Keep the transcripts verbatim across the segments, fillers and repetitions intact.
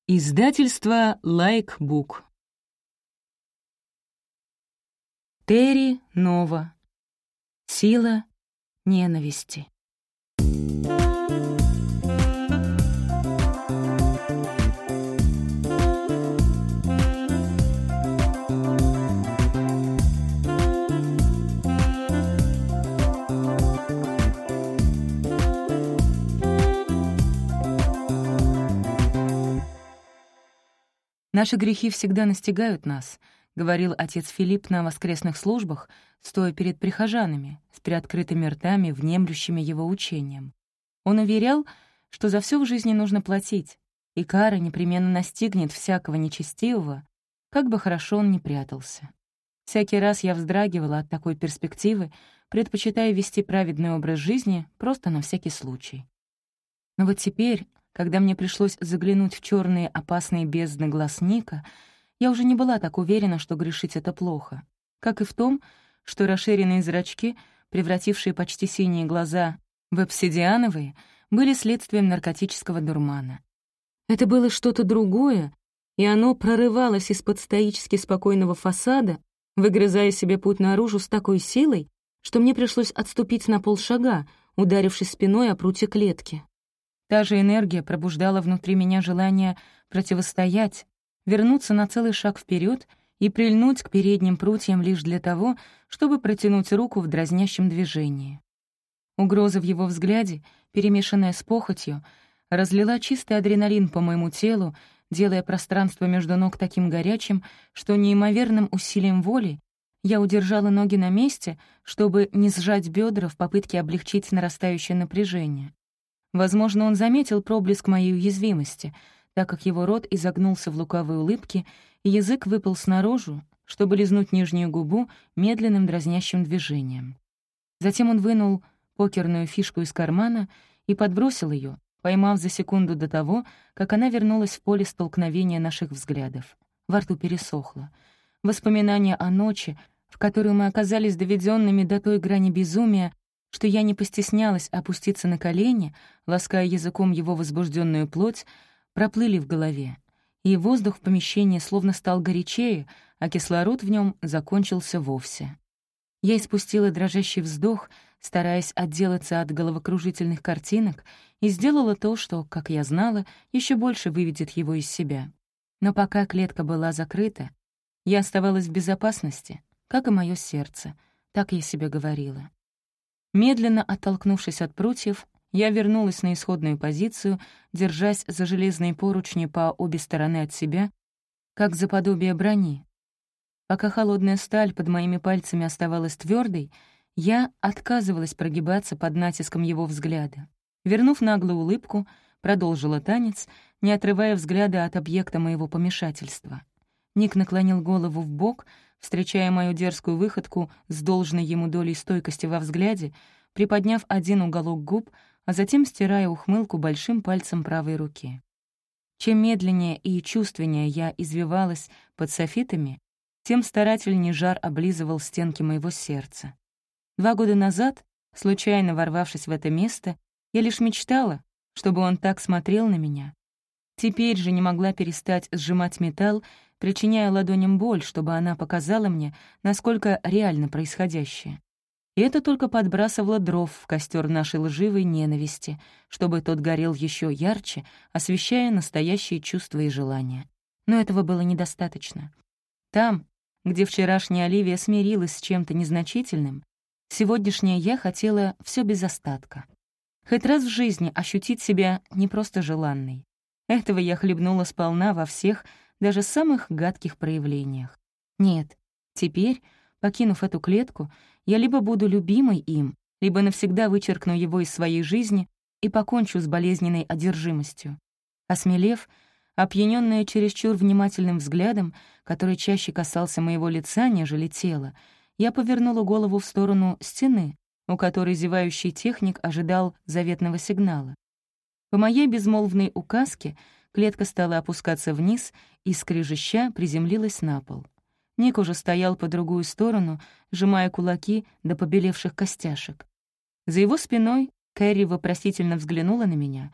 Издательство «Лайкбук». Терри Нова. Сила ненависти. «Наши грехи всегда настигают нас», — говорил отец Филипп на воскресных службах, стоя перед прихожанами, с приоткрытыми ртами, внемлющими его учением. Он уверял, что за все в жизни нужно платить, и кара непременно настигнет всякого нечестивого, как бы хорошо он ни прятался. Всякий раз я вздрагивала от такой перспективы, предпочитая вести праведный образ жизни просто на всякий случай. Но вот теперь, когда мне пришлось заглянуть в черные опасные бездны глаз Ника, я уже не была так уверена, что грешить — это плохо, как и в том, что расширенные зрачки, превратившие почти синие глаза в обсидиановые, были следствием наркотического дурмана. Это было что-то другое, и оно прорывалось из-под стоически спокойного фасада, выгрызая себе путь наружу с такой силой, что мне пришлось отступить на полшага, ударившись спиной о прутья клетки. Та же энергия пробуждала внутри меня желание противостоять, вернуться на целый шаг вперед и прильнуть к передним прутьям лишь для того, чтобы протянуть руку в дразнящем движении. Угроза в его взгляде, перемешанная с похотью, разлила чистый адреналин по моему телу, делая пространство между ног таким горячим, что неимоверным усилием воли я удержала ноги на месте, чтобы не сжать бедра в попытке облегчить нарастающее напряжение. Возможно, он заметил проблеск моей уязвимости, так как его рот изогнулся в лукавой улыбке, и язык выполз наружу, чтобы лизнуть нижнюю губу медленным дразнящим движением. Затем он вынул покерную фишку из кармана и подбросил ее, поймав за секунду до того, как она вернулась в поле столкновения наших взглядов. Во рту пересохло. Воспоминания о ночи, в которой мы оказались доведенными до той грани безумия, что я не постеснялась опуститься на колени, лаская языком его возбужденную плоть, проплыли в голове, и воздух в помещении словно стал горячее, а кислород в нем закончился вовсе. Я испустила дрожащий вздох, стараясь отделаться от головокружительных картинок, и сделала то, что, как я знала, еще больше выведет его из себя. Но пока клетка была закрыта, я оставалась в безопасности, как и мое сердце, так я себе говорила. Медленно оттолкнувшись от прутьев, я вернулась на исходную позицию, держась за железные поручни по обе стороны от себя, как за подобие брони. Пока холодная сталь под моими пальцами оставалась твердой, я отказывалась прогибаться под натиском его взгляда. Вернув наглую улыбку, продолжила танец, не отрывая взгляда от объекта моего помешательства. Ник наклонил голову вбок, встречая мою дерзкую выходку с должной ему долей стойкости во взгляде, приподняв один уголок губ, а затем стирая ухмылку большим пальцем правой руки. Чем медленнее и чувственнее я извивалась под софитами, тем старательнее жар облизывал стенки моего сердца. Два года назад, случайно ворвавшись в это место, я лишь мечтала, чтобы он так смотрел на меня. Теперь же не могла перестать сжимать металл, причиняя ладоням боль, чтобы она показала мне, насколько реально происходящее. И это только подбрасывало дров в костер нашей лживой ненависти, чтобы тот горел еще ярче, освещая настоящие чувства и желания. Но этого было недостаточно. Там, где вчерашняя Оливия смирилась с чем-то незначительным, сегодняшняя я хотела все без остатка. Хоть раз в жизни ощутить себя не просто желанной. Этого я хлебнула сполна во всех, даже самых гадких проявлениях. Нет, теперь, покинув эту клетку, я либо буду любимой им, либо навсегда вычеркну его из своей жизни и покончу с болезненной одержимостью. Осмелев, опьянённая чересчур внимательным взглядом, который чаще касался моего лица, нежели тела, я повернула голову в сторону стены, у которой зевающий техник ожидал заветного сигнала. По моей безмолвной указке клетка стала опускаться вниз и, скрежеща, приземлилась на пол. Ник уже стоял по другую сторону, сжимая кулаки до побелевших костяшек. За его спиной Кэрри вопросительно взглянула на меня,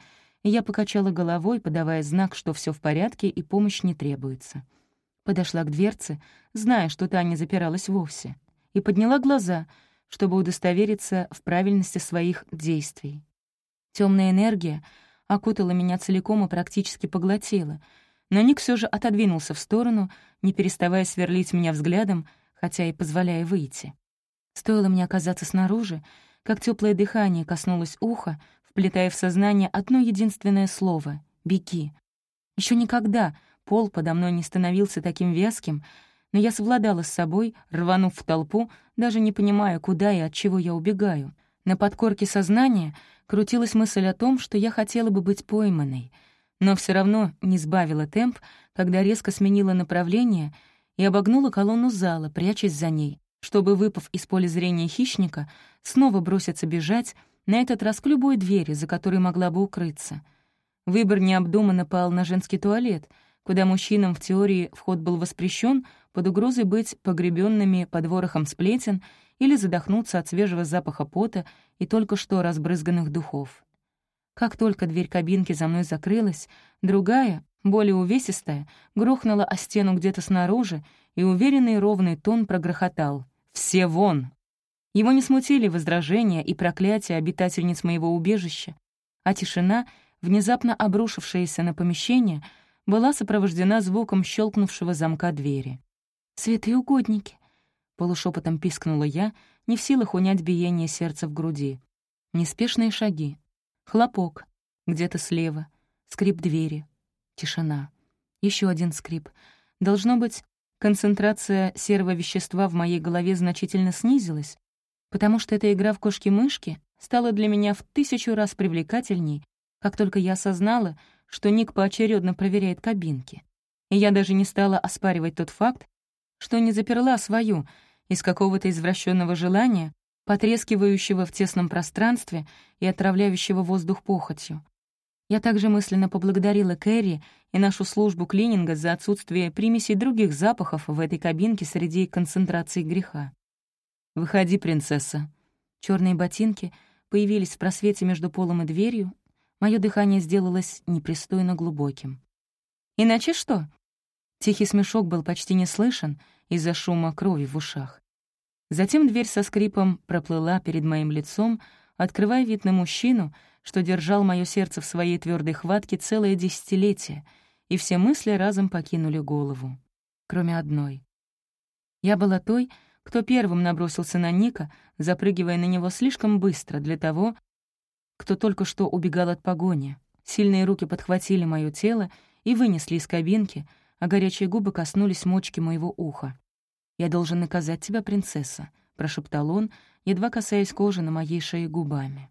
и я покачала головой, подавая знак, что все в порядке и помощь не требуется. Подошла к дверце, зная, что та не запиралась вовсе, и подняла глаза, чтобы удостовериться в правильности своих действий. Темная энергия окутала меня целиком и практически поглотила, но Ник все же отодвинулся в сторону, не переставая сверлить меня взглядом, хотя и позволяя выйти. Стоило мне оказаться снаружи, как теплое дыхание коснулось уха, вплетая в сознание одно единственное слово — «беги». Еще никогда пол подо мной не становился таким вязким, но я совладала с собой, рванув в толпу, даже не понимая, куда и от чего я убегаю. На подкорке сознания крутилась мысль о том, что я хотела бы быть пойманной, но все равно не сбавила темп, когда резко сменила направление и обогнула колонну зала, прячась за ней, чтобы, выпав из поля зрения хищника, снова броситься бежать, на этот раз к любой двери, за которой могла бы укрыться. Выбор необдуманно пал на женский туалет, куда мужчинам в теории вход был воспрещен под угрозой быть погребенными под ворохом сплетен или задохнуться от свежего запаха пота и только что разбрызганных духов. Как только дверь кабинки за мной закрылась, другая, более увесистая, грохнула о стену где-то снаружи, и уверенный ровный тон прогрохотал: «Все вон!». Его не смутили возражения и проклятия обитательниц моего убежища, а тишина, внезапно обрушившаяся на помещение, была сопровождена звуком щелкнувшего замка двери. «Святые угодники!» — полушепотом пискнула я, не в силах унять биение сердца в груди. Неспешные шаги. Хлопок. Где-то слева. Скрип двери. Тишина. Еще один скрип. Должно быть, концентрация серого вещества в моей голове значительно снизилась, потому что эта игра в кошки-мышки стала для меня в тысячу раз привлекательней, как только я осознала, что Ник поочередно проверяет кабинки. И я даже не стала оспаривать тот факт, что не заперла свою из какого-то извращенного желания, потрескивающего в тесном пространстве и отравляющего воздух похотью. Я также мысленно поблагодарила Кэрри и нашу службу клининга за отсутствие примесей других запахов в этой кабинке среди концентрации греха. «Выходи, принцесса». Черные ботинки появились в просвете между полом и дверью. Мое дыхание сделалось непристойно глубоким. «Иначе что?» Тихий смешок был почти не слышен из-за шума крови в ушах. Затем дверь со скрипом проплыла перед моим лицом, открывая вид на мужчину, что держал мое сердце в своей твердой хватке целое десятилетие, и все мысли разом покинули голову. Кроме одной. Я была той, кто первым набросился на Ника, запрыгивая на него слишком быстро для того, кто только что убегал от погони. Сильные руки подхватили моё тело и вынесли из кабинки, а горячие губы коснулись мочки моего уха. «Я должен наказать тебя, принцесса», — прошептал он, едва касаясь кожи на моей шее губами.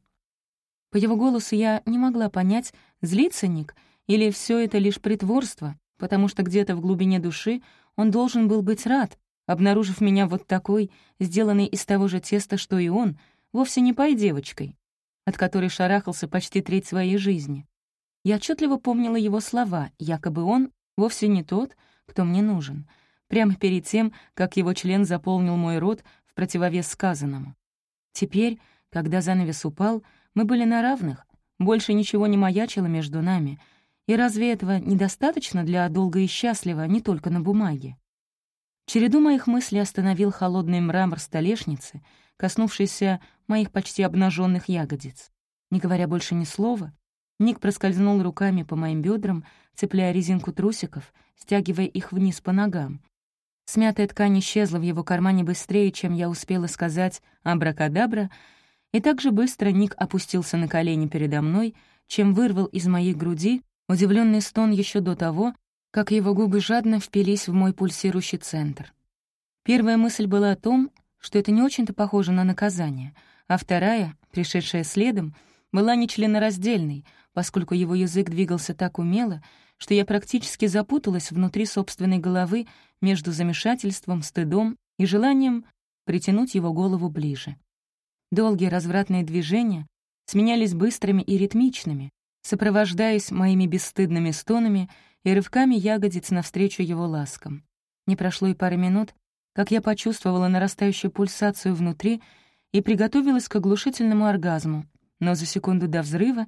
По его голосу я не могла понять, злится Ник или все это лишь притворство, потому что где-то в глубине души он должен был быть рад, обнаружив меня вот такой, сделанной из того же теста, что и он, вовсе не пай-девочкой, от которой шарахался почти треть своей жизни. Я отчетливо помнила его слова, якобы он вовсе не тот, кто мне нужен, прямо перед тем, как его член заполнил мой рот в противовес сказанному. Теперь, когда занавес упал, мы были на равных, больше ничего не маячило между нами, и разве этого недостаточно для долго и счастливо не только на бумаге? Череду моих мыслей остановил холодный мрамор столешницы, коснувшийся моих почти обнаженных ягодиц. Не говоря больше ни слова, Ник проскользнул руками по моим бедрам, цепляя резинку трусиков, стягивая их вниз по ногам. Смятая ткань исчезла в его кармане быстрее, чем я успела сказать «абракадабра», и так же быстро Ник опустился на колени передо мной, чем вырвал из моей груди удивленный стон еще до того, как его губы жадно впились в мой пульсирующий центр. Первая мысль была о том, что это не очень-то похоже на наказание, а вторая, пришедшая следом, была нечленораздельной, поскольку его язык двигался так умело, что я практически запуталась внутри собственной головы между замешательством, стыдом и желанием притянуть его голову ближе. Долгие развратные движения сменялись быстрыми и ритмичными, сопровождаясь моими бесстыдными стонами и рывками ягодиц навстречу его ласкам. Не прошло и пары минут, как я почувствовала нарастающую пульсацию внутри и приготовилась к оглушительному оргазму, но за секунду до взрыва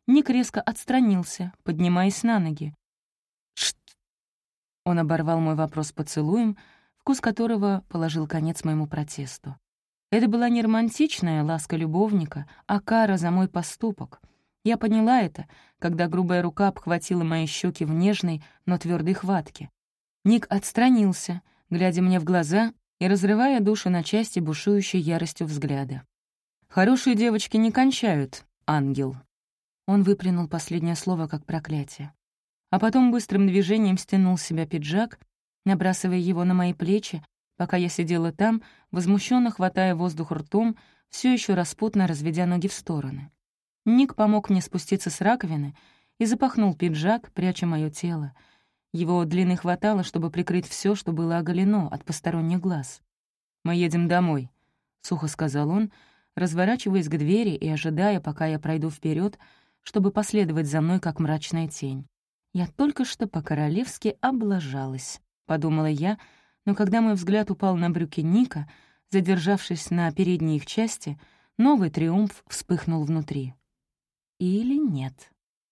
Ник резко отстранился, поднимаясь на ноги. «Шт!» Он оборвал мой вопрос поцелуем, вкус которого положил конец моему протесту. Это была не романтичная ласка любовника, а кара за мой поступок. Я поняла это, когда грубая рука обхватила мои щеки в нежной, но твердой хватке. Ник отстранился, глядя мне в глаза и разрывая душу на части бушующей яростью взгляда. «Хорошие девочки не кончают, ангел». Он выплюнул последнее слово как проклятие. А потом быстрым движением стянул с себя пиджак, набрасывая его на мои плечи, пока я сидела там, возмущенно хватая воздух ртом, все еще распутно разведя ноги в стороны. Ник помог мне спуститься с раковины и запахнул пиджак, пряча мое тело. Его длины хватало, чтобы прикрыть все, что было оголено от посторонних глаз. «Мы едем домой», — сухо сказал он, разворачиваясь к двери и ожидая, пока я пройду вперед, чтобы последовать за мной, как мрачная тень. «Я только что по-королевски облажалась», — подумала я, но когда мой взгляд упал на брюки Ника, задержавшись на передней их части, новый триумф вспыхнул внутри. Или нет?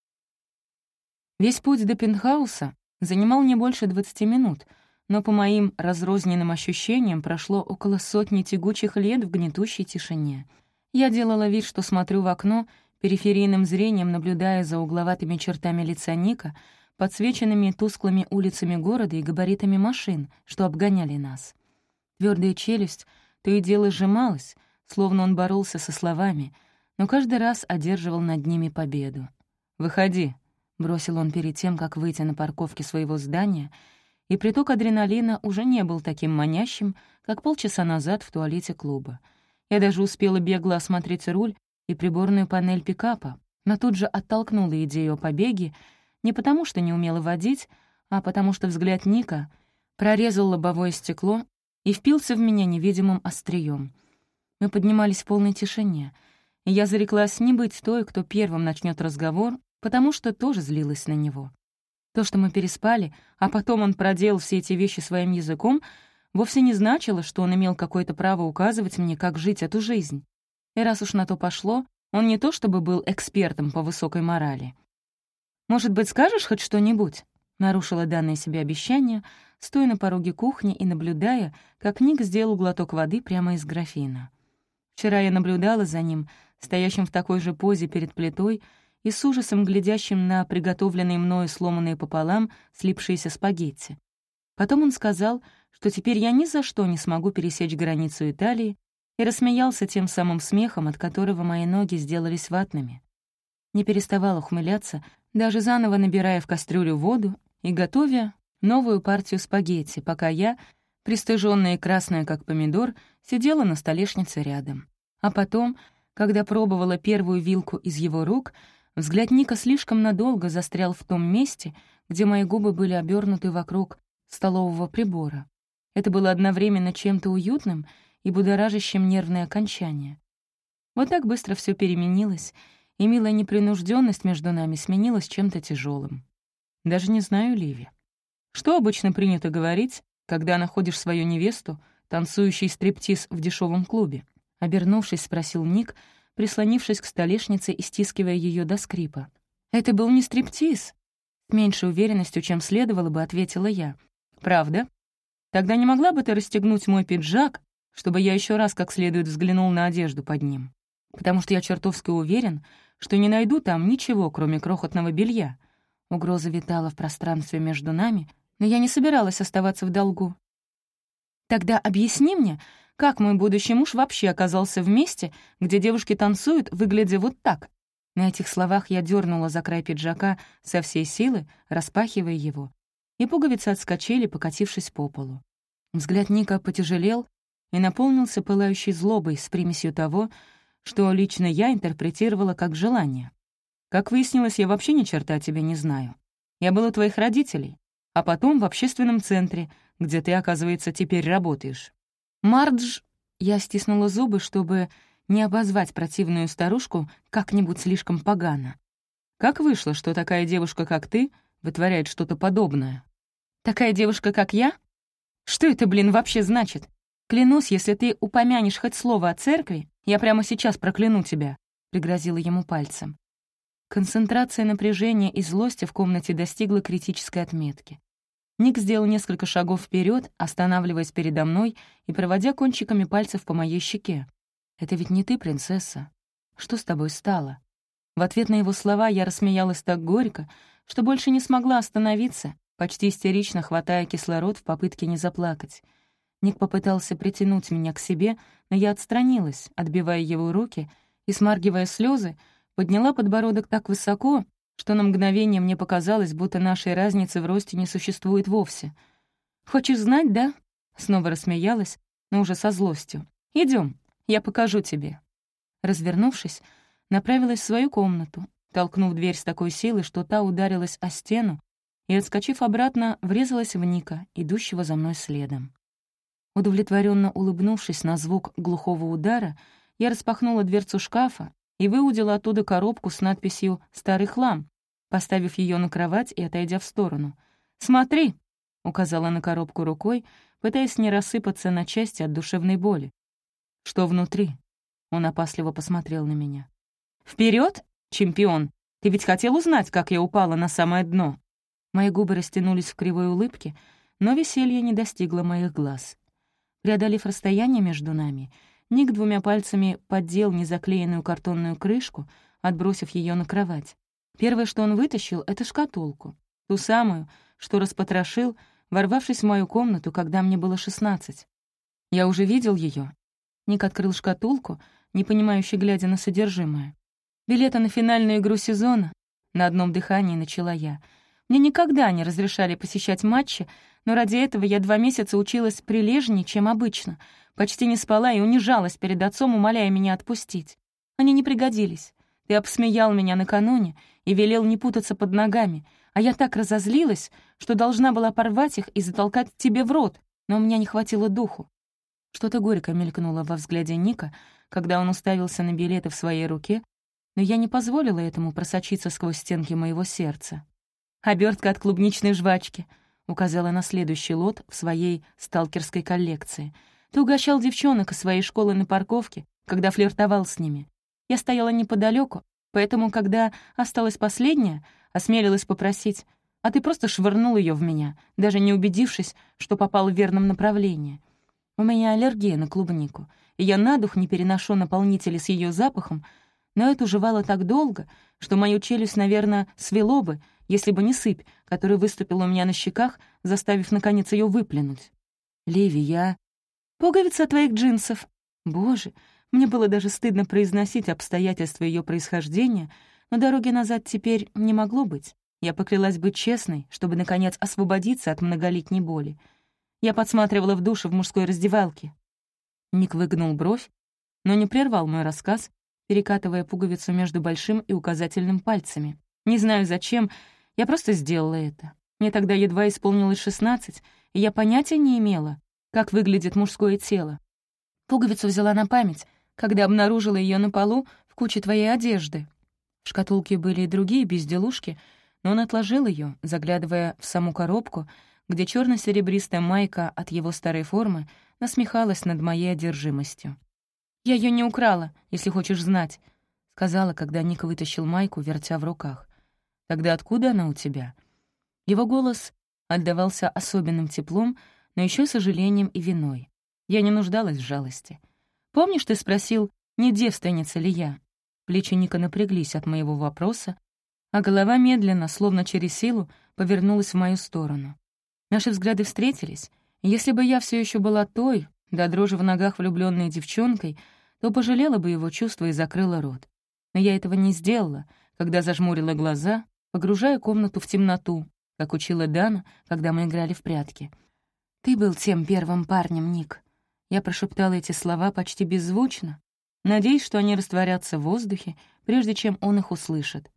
Весь путь до пентхауса занимал не больше двадцати минут, но по моим разрозненным ощущениям прошло около сотни тягучих лет в гнетущей тишине. Я делала вид, что смотрю в окно, периферийным зрением наблюдая за угловатыми чертами лица Ника, подсвеченными тусклыми улицами города и габаритами машин, что обгоняли нас. Твердая челюсть то и дело сжималась, словно он боролся со словами, но каждый раз одерживал над ними победу. «Выходи», — бросил он перед тем, как выйти на парковке своего здания, и приток адреналина уже не был таким манящим, как полчаса назад в туалете клуба. Я даже успела бегло осмотреть руль и приборную панель пикапа, но тут же оттолкнула идею о побеге не потому, что не умела водить, а потому что взгляд Ника прорезал лобовое стекло и впился в меня невидимым острием. Мы поднимались в полной тишине, и я зареклась не быть той, кто первым начнет разговор, потому что тоже злилась на него. То, что мы переспали, а потом он проделал все эти вещи своим языком, вовсе не значило, что он имел какое-то право указывать мне, как жить эту жизнь. И раз уж на то пошло, он не то чтобы был экспертом по высокой морали. «Может быть, скажешь хоть что-нибудь?» — нарушила данное себе обещание, стоя на пороге кухни и наблюдая, как Ник сделал глоток воды прямо из графина. Вчера я наблюдала за ним, стоящим в такой же позе перед плитой и с ужасом глядящим на приготовленные мною сломанные пополам слипшиеся спагетти. Потом он сказал, что теперь я ни за что не смогу пересечь границу Италии, и рассмеялся тем самым смехом, от которого мои ноги сделались ватными. Не переставал ухмыляться, даже заново набирая в кастрюлю воду и готовя новую партию спагетти, пока я, пристыжённая и красная как помидор, сидела на столешнице рядом. А потом, когда пробовала первую вилку из его рук, взгляд Ника слишком надолго застрял в том месте, где мои губы были обернуты вокруг столового прибора. Это было одновременно чем-то уютным и будоражащим нервное окончание. Вот так быстро все переменилось, и милая непринужденность между нами сменилась чем-то тяжелым. Даже не знаю, Ливи. Что обычно принято говорить, когда находишь свою невесту, танцующей стриптиз в дешевом клубе? Обернувшись, спросил Ник, прислонившись к столешнице и стискивая ее до скрипа. «Это был не стриптиз», — с меньшей уверенностью, чем следовало бы, ответила я. «Правда? Тогда не могла бы ты расстегнуть мой пиджак, чтобы я еще раз как следует взглянул на одежду под ним? Потому что я чертовски уверен, что не найду там ничего, кроме крохотного белья». Угроза витала в пространстве между нами, но я не собиралась оставаться в долгу. «Тогда объясни мне, как мой будущий муж вообще оказался в месте, где девушки танцуют, выглядя вот так?» На этих словах я дернула за край пиджака со всей силы, распахивая его, и пуговицы отскочили, покатившись по полу. Взгляд Ника потяжелел и наполнился пылающей злобой с примесью того, что лично я интерпретировала как желание. «Как выяснилось, я вообще ни черта о тебе не знаю. Я был у твоих родителей, а потом в общественном центре, где ты, оказывается, теперь работаешь». «Мардж...» — я стиснула зубы, чтобы не обозвать противную старушку как-нибудь слишком погано. «Как вышло, что такая девушка, как ты, вытворяет что-то подобное?» «Такая девушка, как я? Что это, блин, вообще значит? Клянусь, если ты упомянешь хоть слово о церкви, я прямо сейчас прокляну тебя», — пригрозила ему пальцем. Концентрация напряжения и злости в комнате достигла критической отметки. Ник сделал несколько шагов вперед, останавливаясь передо мной и проводя кончиками пальцев по моей щеке. «Это ведь не ты, принцесса. Что с тобой стало?» В ответ на его слова я рассмеялась так горько, что больше не смогла остановиться, почти истерично хватая кислород в попытке не заплакать. Ник попытался притянуть меня к себе, но я отстранилась, отбивая его руки, и, смаргивая слезы, подняла подбородок так высоко, что на мгновение мне показалось, будто нашей разницы в росте не существует вовсе. «Хочешь знать, да?» Снова рассмеялась, но уже со злостью. Идем, я покажу тебе». Развернувшись, направилась в свою комнату, толкнув дверь с такой силой, что та ударилась о стену, и, отскочив обратно, врезалась в Ника, идущего за мной следом. Удовлетворенно улыбнувшись на звук глухого удара, я распахнула дверцу шкафа и выудила оттуда коробку с надписью «Старый хлам», поставив ее на кровать и отойдя в сторону. «Смотри!» — указала на коробку рукой, пытаясь не рассыпаться на части от душевной боли. «Что внутри?» — он опасливо посмотрел на меня. «Вперед, чемпион! Ты ведь хотел узнать, как я упала на самое дно?» Мои губы растянулись в кривой улыбке, но веселье не достигло моих глаз. Преодолев расстояние между нами, Ник двумя пальцами поддел незаклеенную картонную крышку, отбросив ее на кровать. Первое, что он вытащил, — это шкатулку. Ту самую, что распотрошил, ворвавшись в мою комнату, когда мне было шестнадцать. Я уже видел ее. Ник открыл шкатулку, непонимающе глядя на содержимое. «Билеты на финальную игру сезона», — на одном дыхании начала я. «Мне никогда не разрешали посещать матчи, но ради этого я два месяца училась прилежнее, чем обычно, почти не спала и унижалась перед отцом, умоляя меня отпустить. Они не пригодились. Ты обсмеял меня накануне и велел не путаться под ногами, а я так разозлилась, что должна была порвать их и затолкать тебе в рот, но у меня не хватило духу». Что-то горько мелькнуло во взгляде Ника, когда он уставился на билеты в своей руке, но я не позволила этому просочиться сквозь стенки моего сердца. «Обертка от клубничной жвачки», — указала на следующий лот в своей сталкерской коллекции. «Ты угощал девчонок из своей школы на парковке, когда флиртовал с ними. Я стояла неподалеку, поэтому, когда осталась последняя, осмелилась попросить, а ты просто швырнул ее в меня, даже не убедившись, что попал в верном направлении. У меня аллергия на клубнику, и я на дух не переношу наполнители с ее запахом, но это жевало так долго, что мою челюсть, наверное, свело бы, если бы не сыпь, которая выступила у меня на щеках, заставив, наконец, ее выплюнуть. Ливи, я... Пуговица твоих джинсов. Боже, мне было даже стыдно произносить обстоятельства ее происхождения, но дороги назад теперь не могло быть. Я поклялась быть честной, чтобы, наконец, освободиться от многолетней боли. Я подсматривала в душе в мужской раздевалке. Ник выгнул бровь, но не прервал мой рассказ, перекатывая пуговицу между большим и указательным пальцами. Не знаю зачем, я просто сделала это. Мне тогда едва исполнилось шестнадцать, и я понятия не имела, как выглядит мужское тело. Пуговицу взяла на память, когда обнаружила ее на полу в куче твоей одежды. В шкатулке были и другие безделушки, но он отложил ее, заглядывая в саму коробку, где черно серебристая майка от его старой формы насмехалась над моей одержимостью. «Я ее не украла, если хочешь знать», — сказала, когда Ник вытащил майку, вертя в руках. «Тогда откуда она у тебя?» Его голос отдавался особенным теплом, но еще сожалением и виной. Я не нуждалась в жалости. «Помнишь, ты спросил, не девственница ли я?» Плечи Ника напряглись от моего вопроса, а голова медленно, словно через силу, повернулась в мою сторону. Наши взгляды встретились, и если бы я все еще была той, до дрожи в ногах влюбленной девчонкой, то пожалела бы его чувства и закрыла рот. Но я этого не сделала, когда зажмурила глаза, погружая комнату в темноту, как учила Дана, когда мы играли в прятки. «Ты был тем первым парнем, Ник». Я прошептала эти слова почти беззвучно, надеясь, что они растворятся в воздухе, прежде чем он их услышит.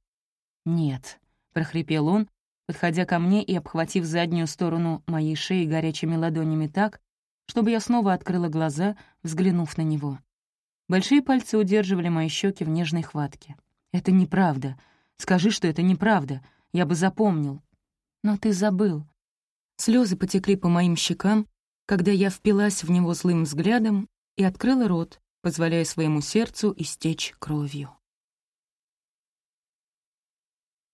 «Нет», — прохрипел он, подходя ко мне и обхватив заднюю сторону моей шеи горячими ладонями так, чтобы я снова открыла глаза, взглянув на него. Большие пальцы удерживали мои щеки в нежной хватке. «Это неправда. Скажи, что это неправда. Я бы запомнил». «Но ты забыл». Слезы потекли по моим щекам, когда я впилась в него злым взглядом и открыла рот, позволяя своему сердцу истечь кровью.